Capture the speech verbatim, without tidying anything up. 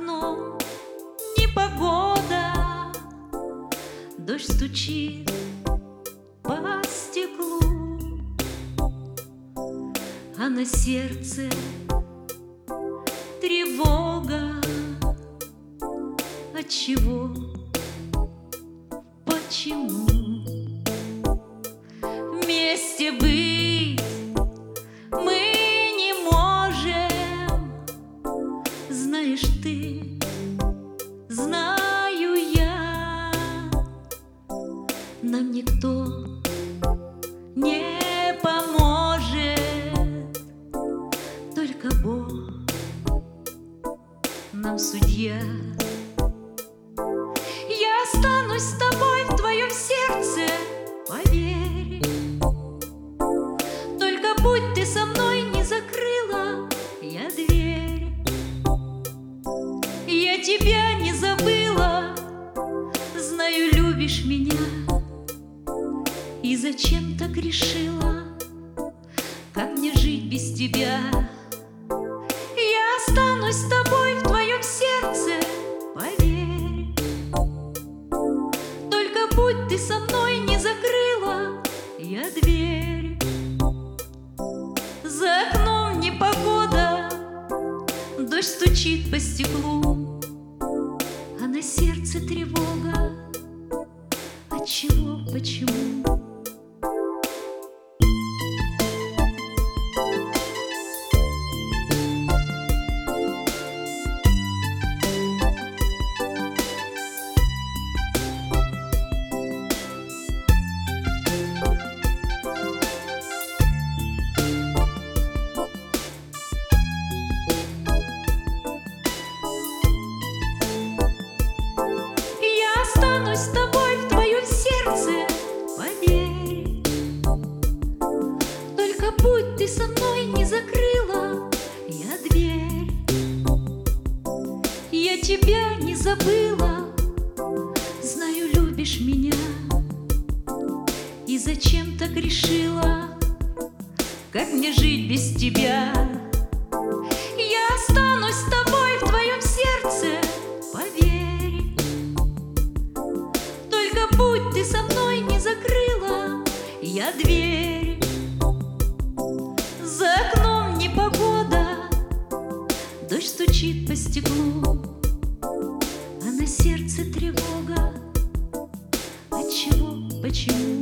окном непогода, дождь стучит по стеклу, а на сердце тревога. Отчего? Почему? Вместе быть мы не можем. Знаешь ты, знаю я, нам никто не поможет, только Бог нам судья. Я останусь с тобой в твоем сердце, поверь. Только будь ты со мной, не закрыла я дверь. Я тебя не забыла, знаю, любишь меня. И зачем так решила? Как мне жить без тебя? Я останусь с тобой в твоем сердце, поверь. Только будь ты со мной, не закрыла я дверь. За окном непогода, дождь стучит по стеклу, а на сердце тревога. Отчего, почему? С тобой в твоем сердце, поверь. Только будь ты со мной, не закрыла я дверь. Я тебя не забыла, знаю, любишь меня. И зачем так решила? Как мне жить без тебя? Я останусь с тобой в твоем сердце, поверь. Будь ты со мной, не закрыла я дверь. За окном непогода, дождь стучит по стеклу, а на сердце тревога. Отчего, почему?